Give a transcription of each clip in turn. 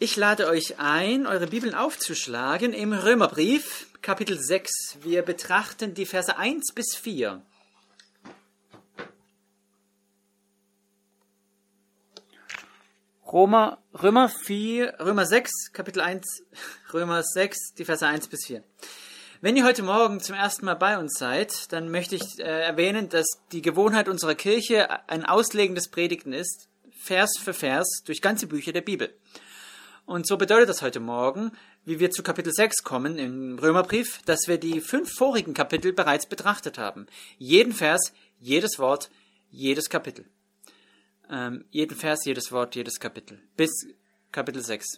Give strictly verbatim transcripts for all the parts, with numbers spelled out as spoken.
Ich lade euch ein, eure Bibeln aufzuschlagen im Römerbrief, Kapitel sechs. Wir betrachten die Verse eins bis vier. Römer, Römer vier, Römer sechs, Kapitel eins, Römer sechs, die Verse eins bis vier. Wenn ihr heute Morgen zum ersten Mal bei uns seid, dann möchte ich äh, erwähnen, dass die Gewohnheit unserer Kirche ein Auslegen des Predigten ist, Vers für Vers, durch ganze Bücher der Bibel. Und so bedeutet das heute Morgen, wie wir zu Kapitel sechs kommen im Römerbrief, dass wir die fünf vorigen Kapitel bereits betrachtet haben. Jeden Vers, jedes Wort, jedes Kapitel. Ähm, jeden Vers, jedes Wort, jedes Kapitel. Bis Kapitel sechs.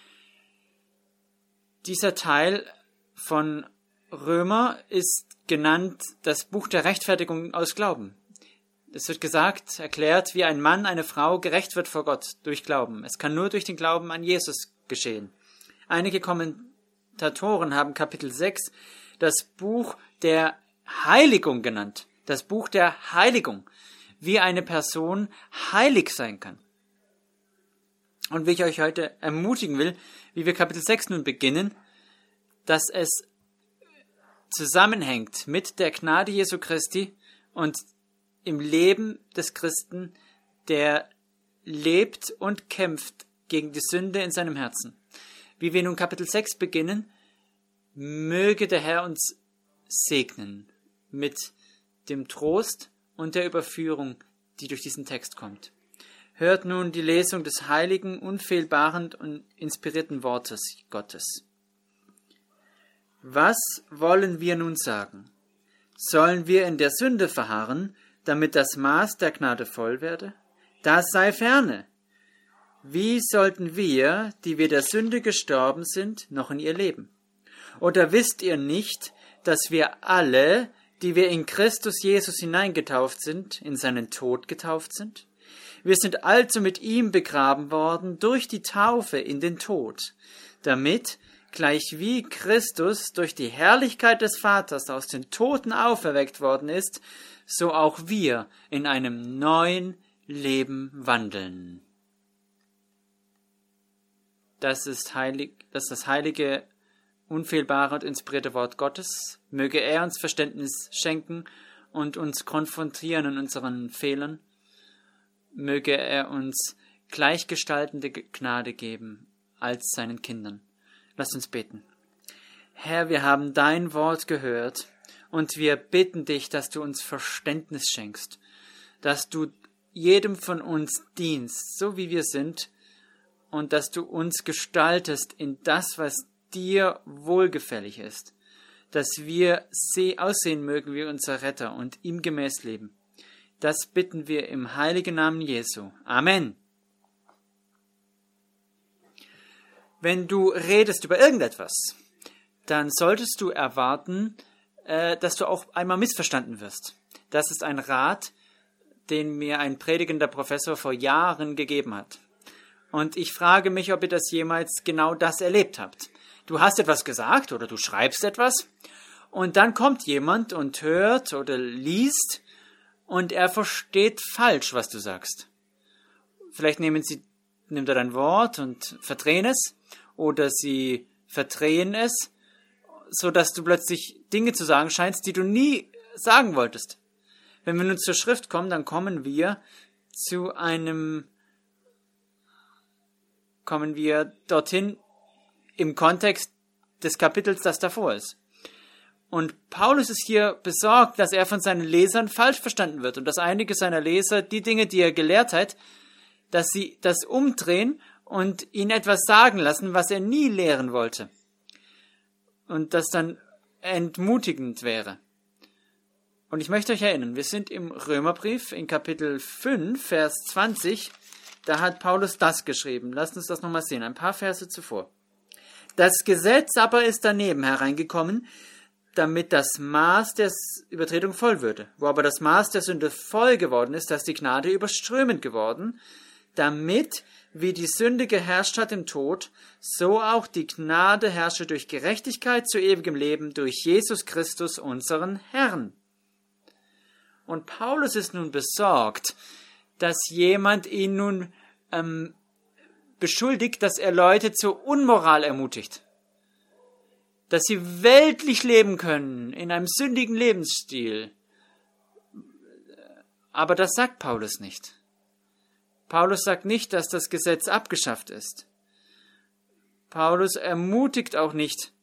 Dieser Teil von Römer ist genannt das Buch der Rechtfertigung aus Glauben. Es wird gesagt, erklärt, wie ein Mann, eine Frau gerecht wird vor Gott durch Glauben. Es kann nur durch den Glauben an Jesus geschehen. Einige Kommentatoren haben Kapitel sechs das Buch der Heiligung genannt. Das Buch der Heiligung, wie eine Person heilig sein kann. Und wie ich euch heute ermutigen will, wie wir Kapitel sechs nun beginnen, dass es zusammenhängt mit der Gnade Jesu Christi und im Leben des Christen, der lebt und kämpft gegen die Sünde in seinem Herzen. Wie wir nun Kapitel sechs beginnen, möge der Herr uns segnen mit dem Trost und der Überführung, die durch diesen Text kommt. Hört nun die Lesung des heiligen, unfehlbaren und inspirierten Wortes Gottes. Was wollen wir nun sagen? Sollen wir in der Sünde verharren, damit das Maß der Gnade voll werde? Das sei ferne. Wie sollten wir, die wir der Sünde gestorben sind, noch in ihr leben? Oder wisst ihr nicht, dass wir alle, die wir in Christus Jesus hineingetauft sind, in seinen Tod getauft sind? Wir sind also mit ihm begraben worden durch die Taufe in den Tod, damit, gleich wie Christus durch die Herrlichkeit des Vaters aus den Toten auferweckt worden ist, so auch wir in einem neuen Leben wandeln. Das ist heilig, das ist das heilige, unfehlbare und inspirierte Wort Gottes. Möge er uns Verständnis schenken und uns konfrontieren in unseren Fehlern. Möge er uns gleichgestaltende Gnade geben als seinen Kindern. Lasst uns beten. Herr, wir haben dein Wort gehört und wir bitten dich, dass du uns Verständnis schenkst, dass du jedem von uns dienst, so wie wir sind, und dass du uns gestaltest in das, was dir wohlgefällig ist, dass wir aussehen mögen wie unser Retter und ihm gemäß leben. Das bitten wir im heiligen Namen Jesu. Amen. Wenn du redest über irgendetwas, dann solltest du erwarten, äh, dass du auch einmal missverstanden wirst. Das ist ein Rat, den mir ein predigender Professor vor Jahren gegeben hat. Und ich frage mich, ob ihr das jemals genau das erlebt habt. Du hast etwas gesagt oder du schreibst etwas und dann kommt jemand und hört oder liest und er versteht falsch, was du sagst. Vielleicht nehmen sie, nimmt er dein Wort und verdrehen es. Oder sie verdrehen es, so dass du plötzlich Dinge zu sagen scheinst, die du nie sagen wolltest. Wenn wir nun zur Schrift kommen, dann kommen wir zu einem, kommen wir dorthin im Kontext des Kapitels, das davor ist. Und Paulus ist hier besorgt, dass er von seinen Lesern falsch verstanden wird und dass einige seiner Leser die Dinge, die er gelehrt hat, dass sie das umdrehen und ihn etwas sagen lassen, was er nie lehren wollte. Und das dann entmutigend wäre. Und ich möchte euch erinnern, wir sind im Römerbrief in Kapitel fünf, Vers zwanzig. Da hat Paulus das geschrieben. Lasst uns das nochmal sehen, ein paar Verse zuvor. Das Gesetz aber ist daneben hereingekommen, damit das Maß der Übertretung voll würde. Wo aber das Maß der Sünde voll geworden ist, dass die Gnade überströmend geworden, damit, wie die Sünde geherrscht hat im Tod, so auch die Gnade herrsche durch Gerechtigkeit zu ewigem Leben durch Jesus Christus, unseren Herrn. Und Paulus ist nun besorgt, dass jemand ihn nun ähm, beschuldigt, dass er Leute zur Unmoral ermutigt. Dass sie weltlich leben können, in einem sündigen Lebensstil. Aber das sagt Paulus nicht. Paulus sagt nicht, dass das Gesetz abgeschafft ist. Paulus ermutigt auch nicht,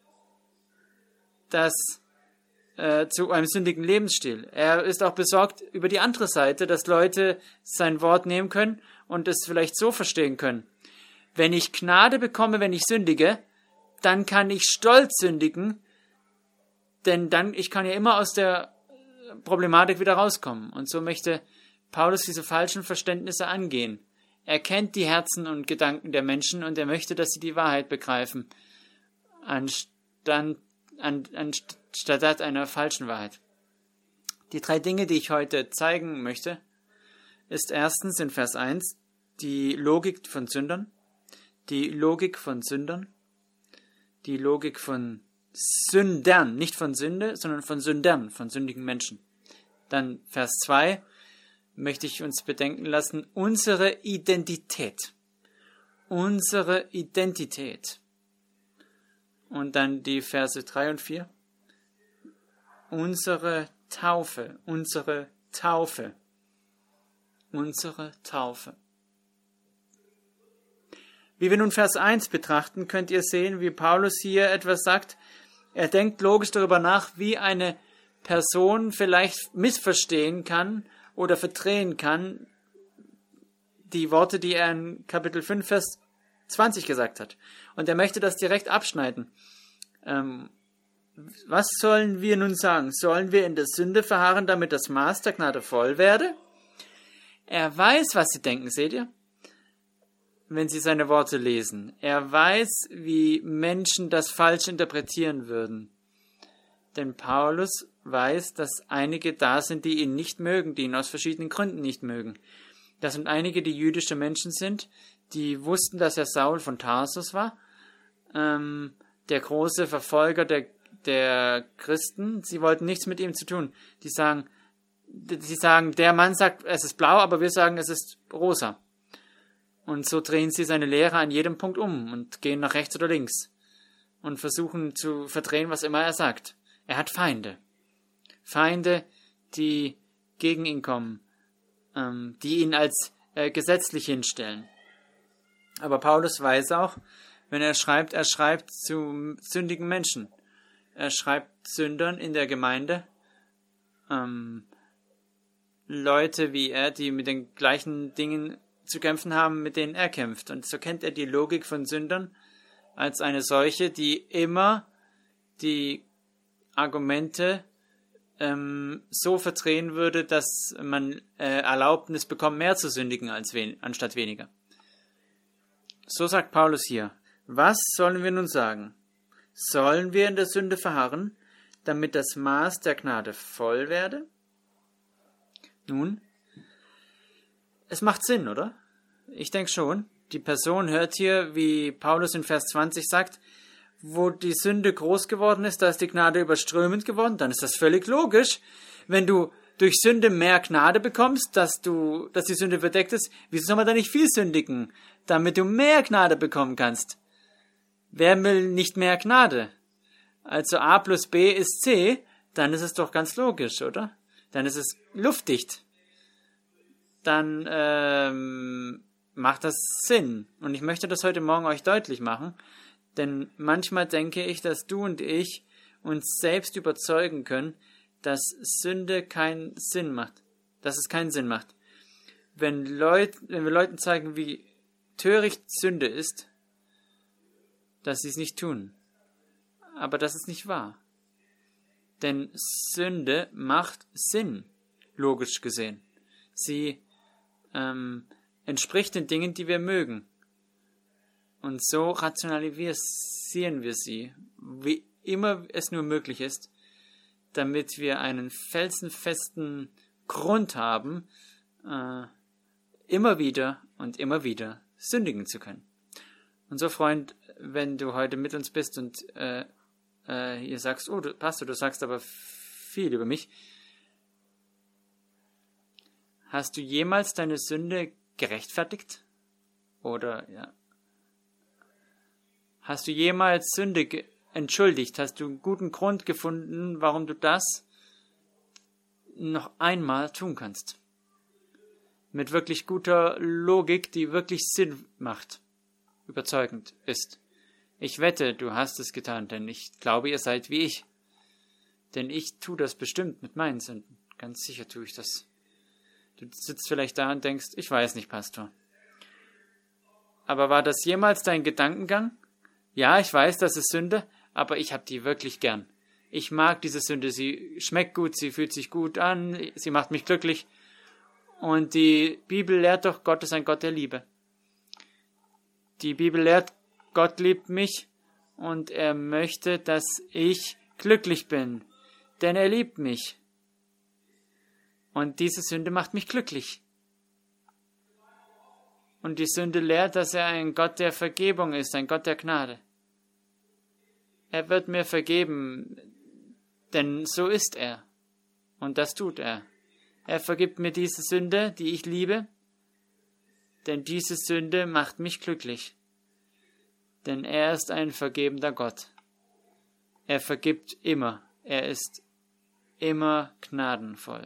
dass äh, zu einem sündigen Lebensstil. Er ist auch besorgt über die andere Seite, dass Leute sein Wort nehmen können und es vielleicht so verstehen können. Wenn ich Gnade bekomme, wenn ich sündige, dann kann ich stolz sündigen, denn dann, ich kann ja immer aus der Problematik wieder rauskommen. Und so möchte Paulus diese falschen Verständnisse angehen. Er kennt die Herzen und Gedanken der Menschen und er möchte, dass sie die Wahrheit begreifen, anstatt, an, anstatt einer falschen Wahrheit. Die drei Dinge, die ich heute zeigen möchte, ist erstens in Vers eins die Logik von Sündern, die Logik von Sündern, die Logik von Sündern, nicht von Sünde, sondern von Sündern, von sündigen Menschen. Dann Vers zwei möchte ich uns bedenken lassen, unsere Identität. Unsere Identität. Und dann die Verse drei und vier. Unsere Taufe, unsere Taufe, unsere Taufe. Wie wir nun Vers eins betrachten, könnt ihr sehen, wie Paulus hier etwas sagt. Er denkt logisch darüber nach, wie eine Person vielleicht missverstehen kann oder verdrehen kann die Worte, die er in Kapitel fünf, Vers zwanzig gesagt hat. Und er möchte das direkt abschneiden. Ähm, was sollen wir nun sagen? Sollen wir in der Sünde verharren, damit das Maß der Gnade voll werde? Er weiß, was sie denken, seht ihr? Wenn sie seine Worte lesen. Er weiß, wie Menschen das falsch interpretieren würden. Denn Paulus weiß, dass einige da sind, die ihn nicht mögen, die ihn aus verschiedenen Gründen nicht mögen. Das sind einige, die jüdische Menschen sind, die wussten, dass er Saul von Tarsus war, ähm, der große Verfolger der, der Christen. Sie wollten nichts mit ihm zu tun. Die sagen, sie sagen, der Mann sagt, es ist blau, aber wir sagen, es ist rosa. Und so drehen sie seine Lehre an jedem Punkt um und gehen nach rechts oder links und versuchen zu verdrehen, was immer er sagt. Er hat Feinde. Feinde, die gegen ihn kommen, ähm, die ihn als äh, gesetzlich hinstellen. Aber Paulus weiß auch, wenn er schreibt, er schreibt zu sündigen Menschen. Er schreibt Sündern in der Gemeinde, ähm, Leute wie er, die mit den gleichen Dingen zu kämpfen haben, mit denen er kämpft. Und so kennt er die Logik von Sündern als eine solche, die immer die Argumente ähm, so verdrehen würde, dass man äh, Erlaubnis bekommt, mehr zu sündigen als wen- anstatt weniger. So sagt Paulus hier. Was sollen wir nun sagen? Sollen wir in der Sünde verharren, damit das Maß der Gnade voll werde? Nun, es macht Sinn, oder? Ich denke schon. Die Person hört hier, wie Paulus in Vers zwanzig sagt, wo die Sünde groß geworden ist, da ist die Gnade überströmend geworden, dann ist das völlig logisch. Wenn du durch Sünde mehr Gnade bekommst, dass du, dass die Sünde verdeckt ist, wieso soll man da nicht viel sündigen, damit du mehr Gnade bekommen kannst? Wer will nicht mehr Gnade? Also A plus B ist C, dann ist es doch ganz logisch, oder? Dann ist es luftdicht. Dann ähm, macht das Sinn. Und ich möchte das heute Morgen euch deutlich machen, denn manchmal denke ich, dass du und ich uns selbst überzeugen können, dass Sünde keinen Sinn macht, dass es keinen Sinn macht. Wenn, Leut, wenn wir Leuten zeigen, wie töricht Sünde ist, dass sie es nicht tun. Aber das ist nicht wahr. Denn Sünde macht Sinn, logisch gesehen. Sie ähm, entspricht den Dingen, die wir mögen. Und so rationalisieren wir sie, wie immer es nur möglich ist, damit wir einen felsenfesten Grund haben, äh, immer wieder und immer wieder sündigen zu können. Und so, Freund, wenn du heute mit uns bist und äh, äh, ihr sagst, oh, du, Pastor, du sagst aber viel über mich, hast du jemals deine Sünde gerechtfertigt? Oder, ja. Hast du jemals Sünde ge- entschuldigt? Hast du einen guten Grund gefunden, warum du das noch einmal tun kannst? Mit wirklich guter Logik, die wirklich Sinn macht, überzeugend ist. Ich wette, du hast es getan, denn ich glaube, ihr seid wie ich. Denn ich tue das bestimmt mit meinen Sünden. Ganz sicher tue ich das. Du sitzt vielleicht da und denkst, ich weiß nicht, Pastor. Aber war das jemals dein Gedankengang? Ja, ich weiß, das ist Sünde, aber ich habe die wirklich gern. Ich mag diese Sünde, sie schmeckt gut, sie fühlt sich gut an, sie macht mich glücklich. Und die Bibel lehrt doch, Gott ist ein Gott der Liebe. Die Bibel lehrt, Gott liebt mich und er möchte, dass ich glücklich bin, denn er liebt mich. Und diese Sünde macht mich glücklich. Und die Sünde lehrt, dass er ein Gott der Vergebung ist, ein Gott der Gnade. Er wird mir vergeben, denn so ist er. Und das tut er. Er vergibt mir diese Sünde, die ich liebe, denn diese Sünde macht mich glücklich. Denn er ist ein vergebender Gott. Er vergibt immer. Er ist immer gnadenvoll.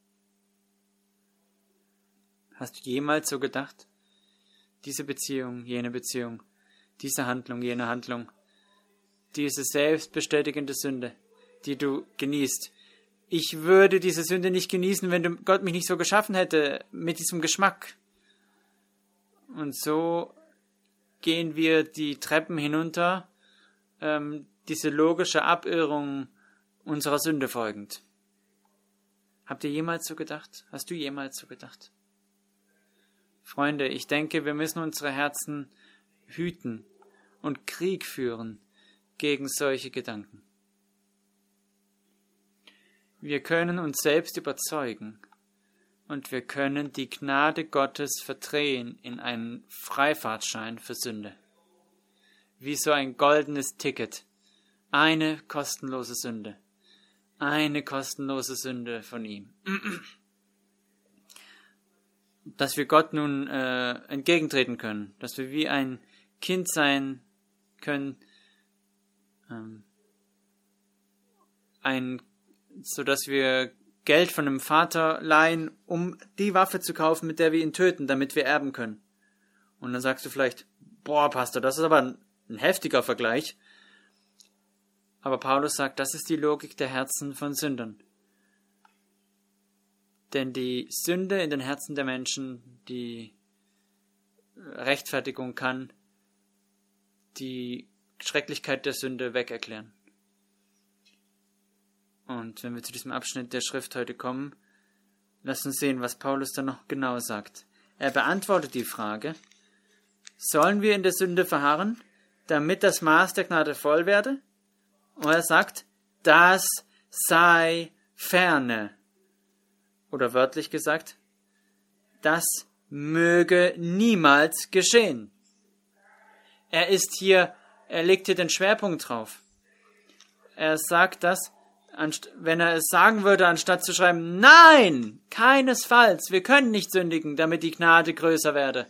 Hast du jemals so gedacht? Diese Beziehung, jene Beziehung, diese Handlung, jene Handlung, diese selbstbestätigende Sünde, die du genießt. Ich würde diese Sünde nicht genießen, wenn Gott mich nicht so geschaffen hätte, mit diesem Geschmack. Und so gehen wir die Treppen hinunter, ähm, diese logische Abirrung unserer Sünde folgend. Habt ihr jemals so gedacht? Hast du jemals so gedacht? Freunde, ich denke, wir müssen unsere Herzen hüten und Krieg führen gegen solche Gedanken. Wir können uns selbst überzeugen und wir können die Gnade Gottes verdrehen in einen Freifahrtschein für Sünde. Wie so ein goldenes Ticket. Eine kostenlose Sünde. Eine kostenlose Sünde von ihm. Dass wir Gott nun äh, entgegentreten können. Dass wir wie ein Kind sein können. Ähm, ein, so dass wir Geld von einem Vater leihen, um die Waffe zu kaufen, mit der wir ihn töten, damit wir erben können. Und dann sagst du vielleicht, boah, Pastor, das ist aber ein, ein heftiger Vergleich. Aber Paulus sagt, das ist die Logik der Herzen von Sündern. Denn die Sünde in den Herzen der Menschen, die Rechtfertigung kann die Schrecklichkeit der Sünde wegerklären. Und wenn wir zu diesem Abschnitt der Schrift heute kommen, lasst uns sehen, was Paulus dann noch genau sagt. Er beantwortet die Frage, sollen wir in der Sünde verharren, damit das Maß der Gnade voll werde? Und er sagt, das sei ferne. Oder wörtlich gesagt, das möge niemals geschehen. Er ist hier, er legt hier den Schwerpunkt drauf. Er sagt das, wenn er es sagen würde, anstatt zu schreiben, nein, keinesfalls, wir können nicht sündigen, damit die Gnade größer werde.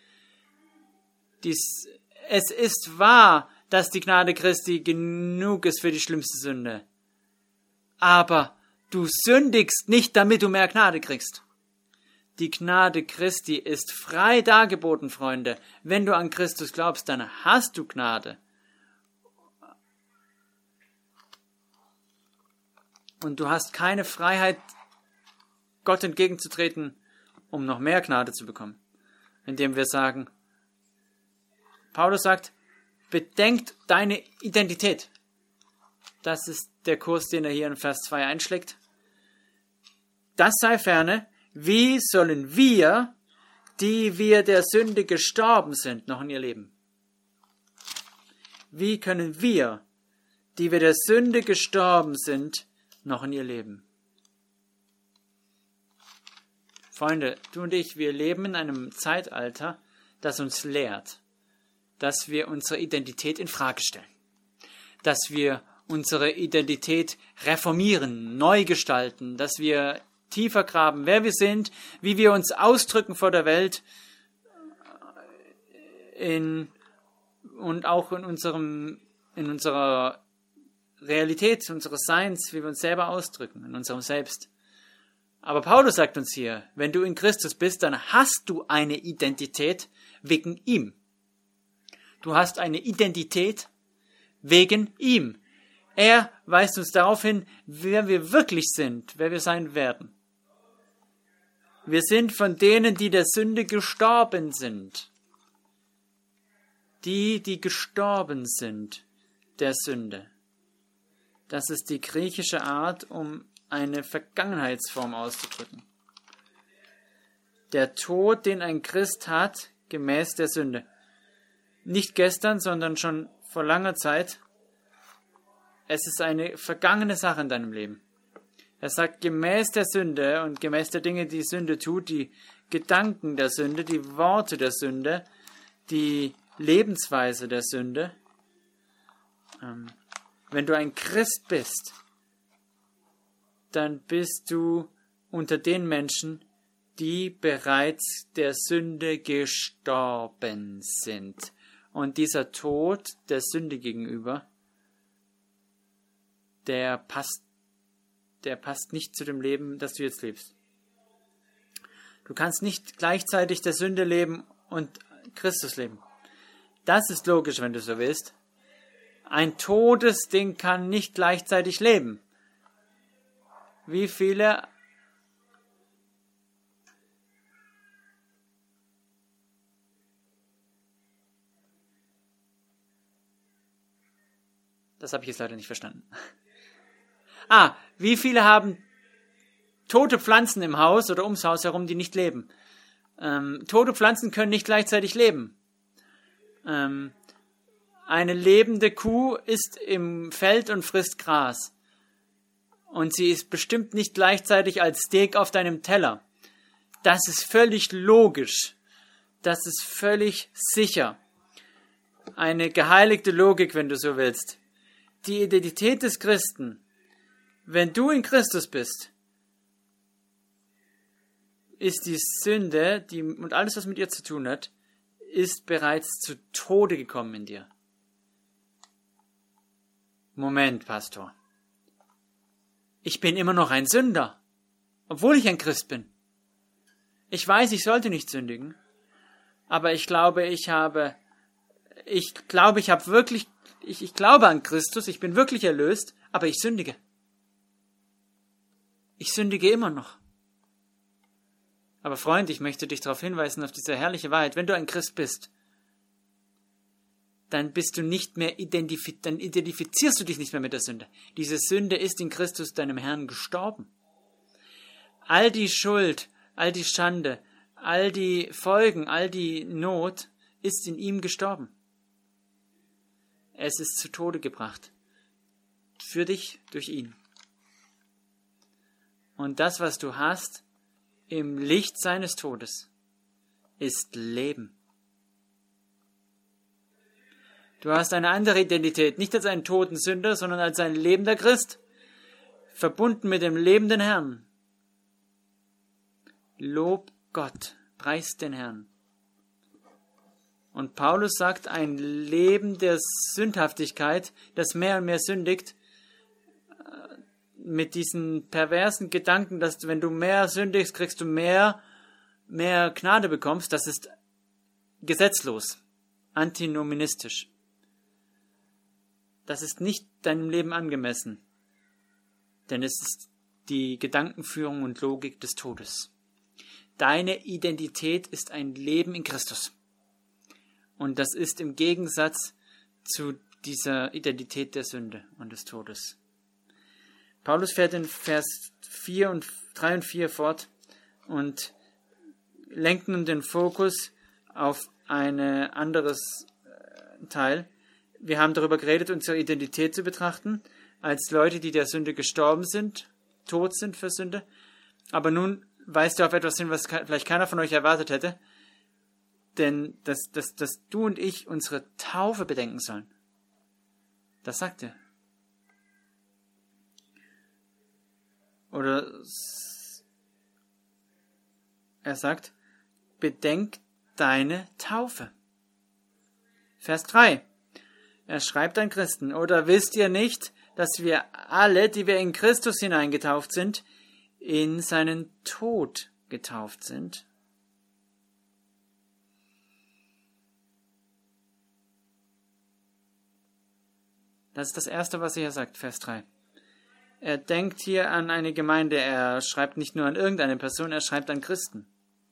Dies, es ist wahr, dass die Gnade Christi genug ist für die schlimmste Sünde. Aber du sündigst nicht, damit du mehr Gnade kriegst. Die Gnade Christi ist frei dargeboten, Freunde. Wenn du an Christus glaubst, dann hast du Gnade. Und du hast keine Freiheit, Gott entgegenzutreten, um noch mehr Gnade zu bekommen. Indem wir sagen, Paulus sagt, bedenkt deine Identität. Das ist der Kurs, den er hier in Vers zwei einschlägt. Das sei ferne, wie sollen wir, die wir der Sünde gestorben sind, noch in ihr Leben? Wie können wir, die wir der Sünde gestorben sind, noch in ihr Leben? Freunde, du und ich, wir leben in einem Zeitalter, das uns lehrt, dass wir unsere Identität in Frage stellen, dass wir unsere Identität reformieren, neu gestalten, dass wir tiefer graben, wer wir sind, wie wir uns ausdrücken vor der Welt. in, und auch in unserem, in unserer Realität, unseres Seins, wie wir uns selber ausdrücken, in unserem Selbst. Aber Paulus sagt uns hier, wenn du in Christus bist, dann hast du eine Identität wegen ihm. Du hast eine Identität wegen ihm. Er weist uns darauf hin, wer wir wirklich sind, wer wir sein werden. Wir sind von denen, die der Sünde gestorben sind. Die, die gestorben sind der Sünde. Das ist die griechische Art, um eine Vergangenheitsform auszudrücken. Der Tod, den ein Christ hat, gemäß der Sünde. Nicht gestern, sondern schon vor langer Zeit. Es ist eine vergangene Sache in deinem Leben. Er sagt, gemäß der Sünde und gemäß der Dinge, die Sünde tut, die Gedanken der Sünde, die Worte der Sünde, die Lebensweise der Sünde. Ähm, wenn du ein Christ bist, dann bist du unter den Menschen, die bereits der Sünde gestorben sind. Und dieser Tod der Sünde gegenüber, der passt, der passt nicht zu dem Leben, das du jetzt lebst. Du kannst nicht gleichzeitig der Sünde leben und Christus leben. Das ist logisch, wenn du so willst. Ein totes Ding kann nicht gleichzeitig leben. Wie viele Das habe ich jetzt leider nicht verstanden. Ah, wie viele haben tote Pflanzen im Haus oder ums Haus herum, die nicht leben? Ähm, tote Pflanzen können nicht gleichzeitig leben. Ähm, eine lebende Kuh ist im Feld und frisst Gras. Und sie ist bestimmt nicht gleichzeitig als Steak auf deinem Teller. Das ist völlig logisch. Das ist völlig sicher. Eine geheiligte Logik, wenn du so willst. Die Identität des Christen, wenn du in Christus bist, ist die Sünde, die, und alles, was mit ihr zu tun hat, ist bereits zu Tode gekommen in dir. Moment, Pastor. Ich bin immer noch ein Sünder, obwohl ich ein Christ bin. Ich weiß, ich sollte nicht sündigen, aber ich glaube, ich habe, ich glaube, ich habe wirklich, ich, ich glaube an Christus, ich bin wirklich erlöst, aber ich sündige. Ich sündige immer noch. Aber Freund, ich möchte dich darauf hinweisen, auf diese herrliche Wahrheit. Wenn du ein Christ bist, dann bist du nicht mehr identifiz- dann identifizierst du dich nicht mehr mit der Sünde. Diese Sünde ist in Christus, deinem Herrn, gestorben. All die Schuld, all die Schande, all die Folgen, all die Not ist in ihm gestorben. Es ist zu Tode gebracht. Für dich, durch ihn. Und das, was du hast, im Licht seines Todes, ist Leben. Du hast eine andere Identität, nicht als einen toten Sünder, sondern als ein lebender Christ, verbunden mit dem lebenden Herrn. Lob Gott, preist den Herrn. Und Paulus sagt, ein Leben der Sündhaftigkeit, das mehr und mehr sündigt, mit diesen perversen Gedanken, dass wenn du mehr sündigst, kriegst du mehr, mehr Gnade bekommst, das ist gesetzlos, antinomistisch. Das ist nicht deinem Leben angemessen, denn es ist die Gedankenführung und Logik des Todes. Deine Identität ist ein Leben in Christus. Und das ist im Gegensatz zu dieser Identität der Sünde und des Todes. Paulus fährt in Vers vier und drei und vier fort und lenkt nun den Fokus auf ein anderes Teil. Wir haben darüber geredet, unsere Identität zu betrachten, als Leute, die der Sünde gestorben sind, tot sind für Sünde. Aber nun weist er auf etwas hin, was vielleicht keiner von euch erwartet hätte, denn dass, dass, dass du und ich unsere Taufe bedenken sollen. Das sagt er. Oder er sagt, bedenk deine Taufe. Vers drei. Er schreibt an Christen, oder wisst ihr nicht, dass wir alle, die wir in Christus hineingetauft sind, in seinen Tod getauft sind? Das ist das Erste, was er hier sagt, Vers drei. Er denkt hier an eine Gemeinde, er schreibt nicht nur an irgendeine Person, er schreibt an Christen.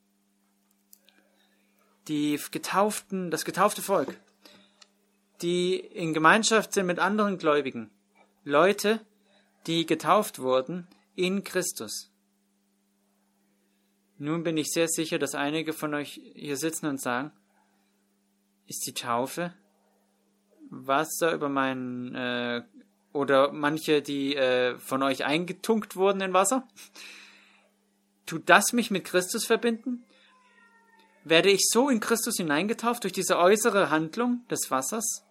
Die Getauften, das getaufte Volk, die in Gemeinschaft sind mit anderen Gläubigen. Leute, die getauft wurden in Christus. Nun bin ich sehr sicher, dass einige von euch hier sitzen und sagen, ist die Taufe Wasser über meinen, äh, oder manche, die äh, von euch eingetunkt wurden in Wasser? Tut das mich mit Christus verbinden? Werde ich so in Christus hineingetauft durch diese äußere Handlung des Wassers?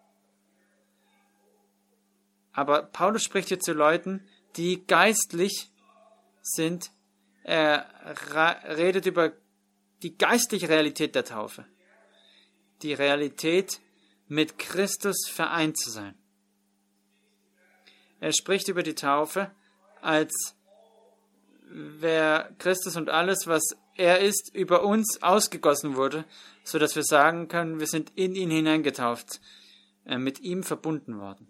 Aber Paulus spricht hier zu Leuten, die geistlich sind. Er redet über die geistliche Realität der Taufe. Die Realität, mit Christus vereint zu sein. Er spricht über die Taufe, als wäre Christus und alles, was er ist, über uns ausgegossen wurde, so dass wir sagen können, wir sind in ihn hineingetauft, äh, mit ihm verbunden worden.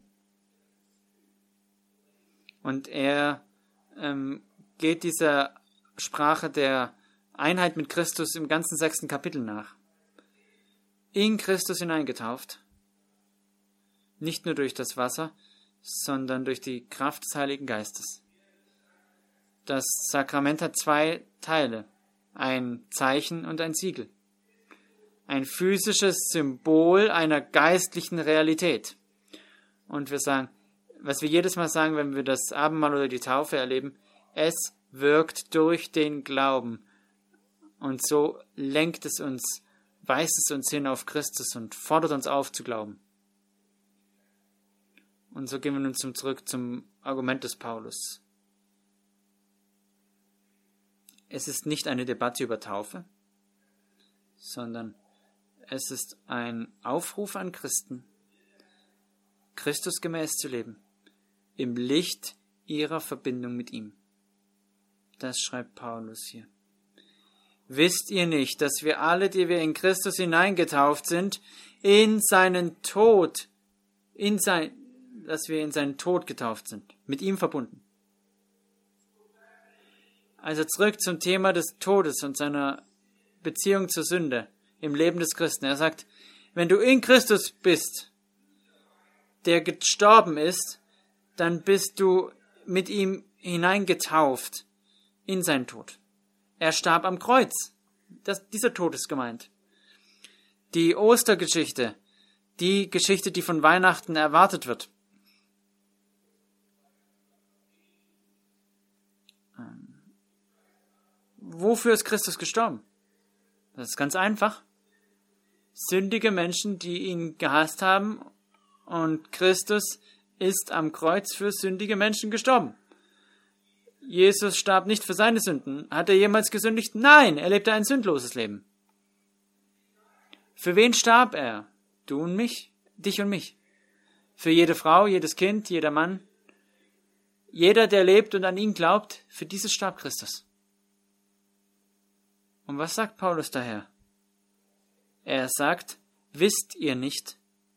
Und er ähm, geht dieser Sprache der Einheit mit Christus im ganzen sechsten Kapitel nach. In Christus hineingetauft, nicht nur durch das Wasser, sondern durch die Kraft des Heiligen Geistes. Das Sakrament hat zwei Teile, ein Zeichen und ein Siegel. Ein physisches Symbol einer geistlichen Realität. Und wir sagen, was wir jedes Mal sagen, wenn wir das Abendmahl oder die Taufe erleben, es wirkt durch den Glauben. Und so lenkt es uns, weist es uns hin auf Christus und fordert uns auf zu glauben. Und so gehen wir nun zum, zurück zum Argument des Paulus. Es ist nicht eine Debatte über Taufe, sondern es ist ein Aufruf an Christen, Christusgemäß zu leben, im Licht ihrer Verbindung mit ihm. Das schreibt Paulus hier. Wisst ihr nicht, dass wir alle, die wir in Christus hineingetauft sind, in seinen Tod, in sein, dass wir in seinen Tod getauft sind, mit ihm verbunden? Also zurück zum Thema des Todes und seiner Beziehung zur Sünde im Leben des Christen. Er sagt, wenn du in Christus bist, der gestorben ist, dann bist du mit ihm hineingetauft in seinen Tod. Er starb am Kreuz. Das, dieser Tod ist gemeint. Die Ostergeschichte, die Geschichte, die von Weihnachten erwartet wird. Wofür ist Christus gestorben? Das ist ganz einfach. Sündige Menschen, die ihn gehasst haben, und Christus ist am Kreuz für sündige Menschen gestorben. Jesus starb nicht für seine Sünden. Hat er jemals gesündigt? Nein, er lebte ein sündloses Leben. Für wen starb er? Du und mich, dich und mich. Für jede Frau, jedes Kind, jeder Mann. Jeder, der lebt und an ihn glaubt, für dieses starb Christus. Und was sagt Paulus daher? Er sagt, wisst ihr nicht,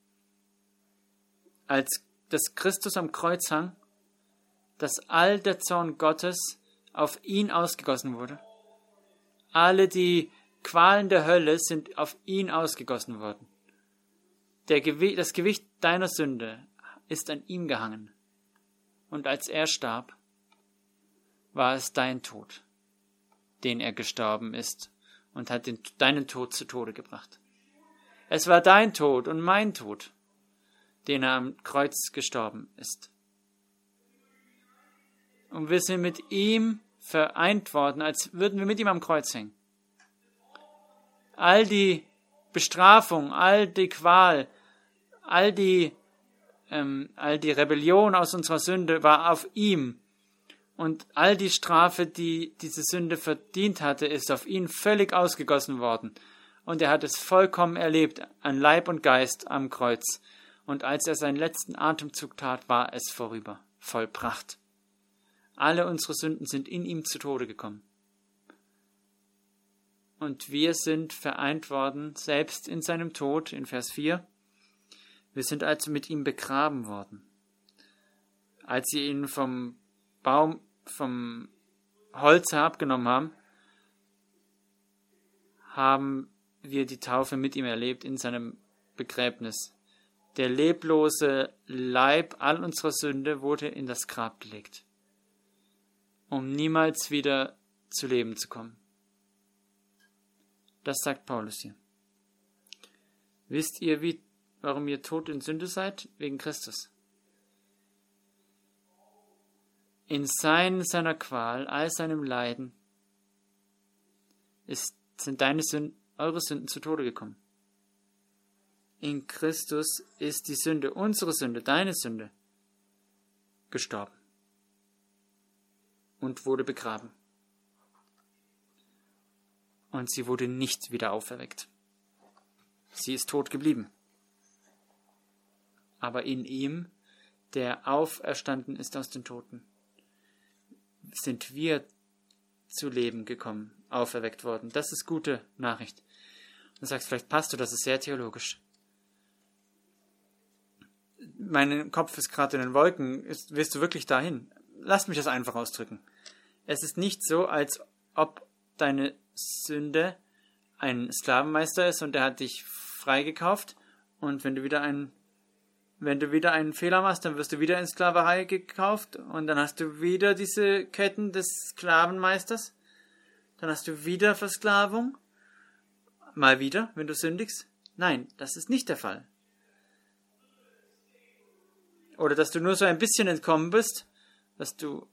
als das Christus am Kreuz hang, dass all der Zorn Gottes auf ihn ausgegossen wurde? Alle die Qualen der Hölle sind auf ihn ausgegossen worden. Der Gew- das Gewicht deiner Sünde ist an ihm gehangen. Und als er starb, war es dein Tod, den er gestorben ist und hat den, deinen Tod zu Tode gebracht. Es war dein Tod und mein Tod, den er am Kreuz gestorben ist. Und wir sind mit ihm vereint worden, als würden wir mit ihm am Kreuz hängen. All die Bestrafung, all die Qual, all die, ähm, all die Rebellion aus unserer Sünde war auf ihm. Und all die Strafe, die diese Sünde verdient hatte, ist auf ihn völlig ausgegossen worden. und er hat es vollkommen erlebt, an Leib und Geist am Kreuz. Und als er seinen letzten Atemzug tat, war es vorüber, vollbracht. Alle unsere Sünden sind in ihm zu Tode gekommen. Und wir sind vereint worden, selbst in seinem Tod, in Vers vier. Wir sind also mit ihm begraben worden. Als sie ihn vom Baum, vom Holz abgenommen haben, haben wir die Taufe mit ihm erlebt in seinem Begräbnis. Der leblose Leib all unserer Sünde wurde in das Grab gelegt, um niemals wieder zu Leben zu kommen. Das sagt Paulus hier. Wisst ihr, wie, warum ihr tot in Sünde seid? Wegen Christus. In sein, seiner Qual, all seinem Leiden ist, sind deine Sünden, eure Sünden zu Tode gekommen. In Christus ist die Sünde, unsere Sünde, deine Sünde, gestorben und wurde begraben. Und sie wurde nicht wieder auferweckt. Sie ist tot geblieben. Aber in ihm, der auferstanden ist aus den Toten, sind wir zu Leben gekommen, auferweckt worden. Das ist gute Nachricht. Du sagst vielleicht, Pastor, das ist sehr theologisch. Mein Kopf ist gerade in den Wolken. Ist, willst du wirklich dahin? Lass mich das einfach ausdrücken. Es ist nicht so, als ob deine Sünde ein Sklavenmeister ist und der hat dich freigekauft und wenn du wieder einen wenn du wieder einen Fehler machst, dann wirst du wieder in Sklaverei gekauft und dann hast du wieder diese Ketten des Sklavenmeisters, dann hast du wieder Versklavung, mal wieder, wenn du sündigst. Nein, das ist nicht der Fall. Oder dass du nur so ein bisschen entkommen bist, dass du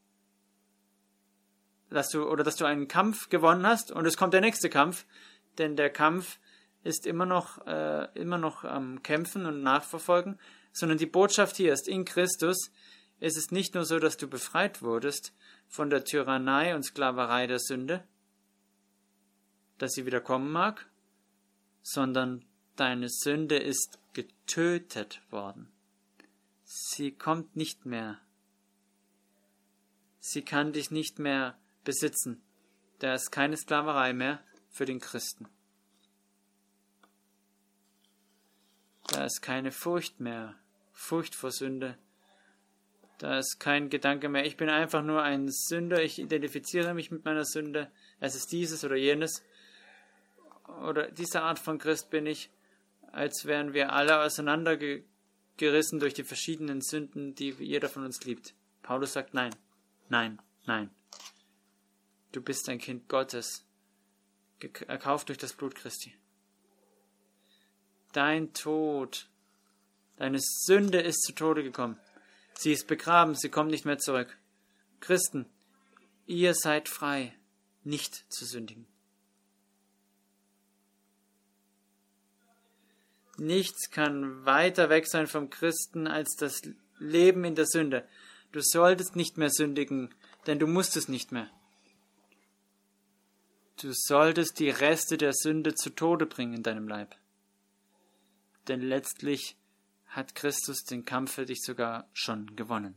dass du oder dass du einen Kampf gewonnen hast und es kommt der nächste Kampf, denn der Kampf ist immer noch äh, immer noch am ähm, Kämpfen und Nachverfolgen, sondern die Botschaft hier ist, in Christus ist es nicht nur so, dass du befreit wurdest von der Tyrannei und Sklaverei der Sünde, dass sie wieder kommen mag, sondern deine Sünde ist getötet worden. Sie kommt nicht mehr. Sie kann dich nicht mehr besitzen. Da ist keine Sklaverei mehr für den Christen. Da ist keine Furcht mehr, Furcht vor Sünde. Da ist kein Gedanke mehr, ich bin einfach nur ein Sünder, ich identifiziere mich mit meiner Sünde, es ist dieses oder jenes. Oder diese Art von Christ bin ich, als wären wir alle auseinandergerissen durch die verschiedenen Sünden, die jeder von uns liebt. Paulus sagt nein, nein, nein. Du bist ein Kind Gottes, erkauft durch das Blut Christi. Dein Tod, deine Sünde ist zu Tode gekommen. Sie ist begraben, sie kommt nicht mehr zurück. Christen, ihr seid frei, nicht zu sündigen. Nichts kann weiter weg sein vom Christen als das Leben in der Sünde. Du solltest nicht mehr sündigen, denn du musst es nicht mehr. Du solltest die Reste der Sünde zu Tode bringen in deinem Leib. Denn letztlich hat Christus den Kampf für dich sogar schon gewonnen.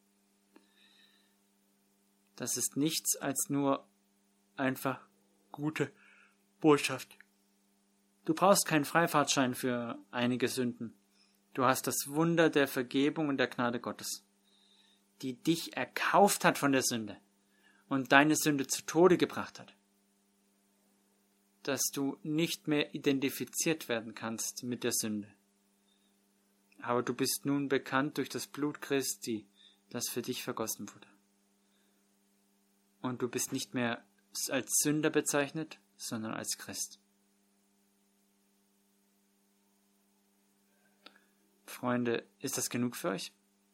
Das ist nichts als nur einfach gute Botschaft. Du brauchst keinen Freifahrtschein für einige Sünden. Du hast das Wunder der Vergebung und der Gnade Gottes, die dich erkauft hat von der Sünde und deine Sünde zu Tode gebracht hat. Dass du nicht mehr identifiziert werden kannst mit der Sünde. Aber du bist nun bekannt durch das Blut Christi, das für dich vergossen wurde. Und du bist nicht mehr als Sünder bezeichnet, sondern als Christ. Freunde, ist das genug für euch?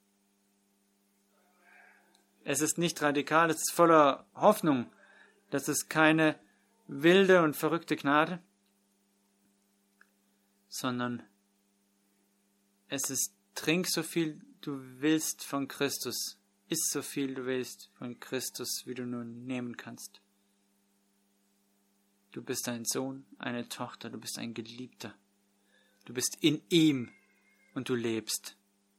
Es ist nicht radikal, es ist voller Hoffnung. Das ist keine wilde und verrückte Gnade, sondern es ist, trink so viel du willst von Christus, iss so viel du willst von Christus, wie du nur nehmen kannst. Du bist ein Sohn, eine Tochter, du bist ein Geliebter. Du bist in ihm und du lebst.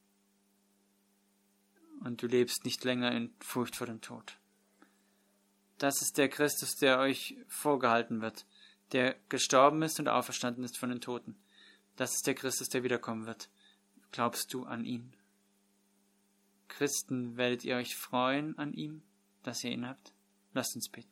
Und du lebst nicht länger in Furcht vor dem Tod. Das ist der Christus, der euch vorgehalten wird, der gestorben ist und auferstanden ist von den Toten. Das ist der Christus, der wiederkommen wird. Glaubst du an ihn? Christen, werdet ihr euch freuen an ihm, dass ihr ihn habt? Lasst uns beten.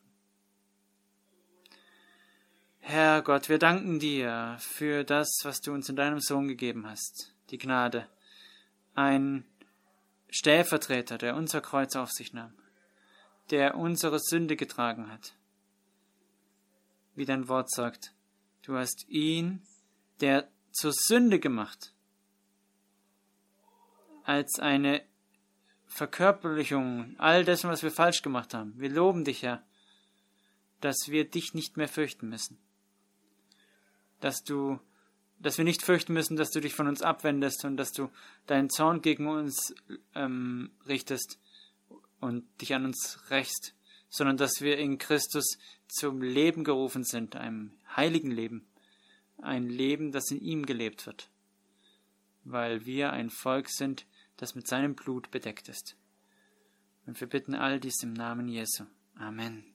Herr Gott, wir danken dir für das, was du uns in deinem Sohn gegeben hast, die Gnade, ein Stellvertreter, der unser Kreuz auf sich nahm, der unsere Sünde getragen hat. Wie dein Wort sagt, du hast ihn, der zur Sünde gemacht, als eine Verkörperlichung all dessen, was wir falsch gemacht haben. Wir loben dich, Herr, dass wir dich nicht mehr fürchten müssen. Dass du, dass wir nicht fürchten müssen, dass du dich von uns abwendest und dass du deinen Zorn gegen uns ähm, richtest und dich an uns rächst, sondern dass wir in Christus zum Leben gerufen sind, einem heiligen Leben, ein Leben, das in ihm gelebt wird, weil wir ein Volk sind, das mit seinem Blut bedeckt ist. Und wir bitten all dies im Namen Jesu. Amen.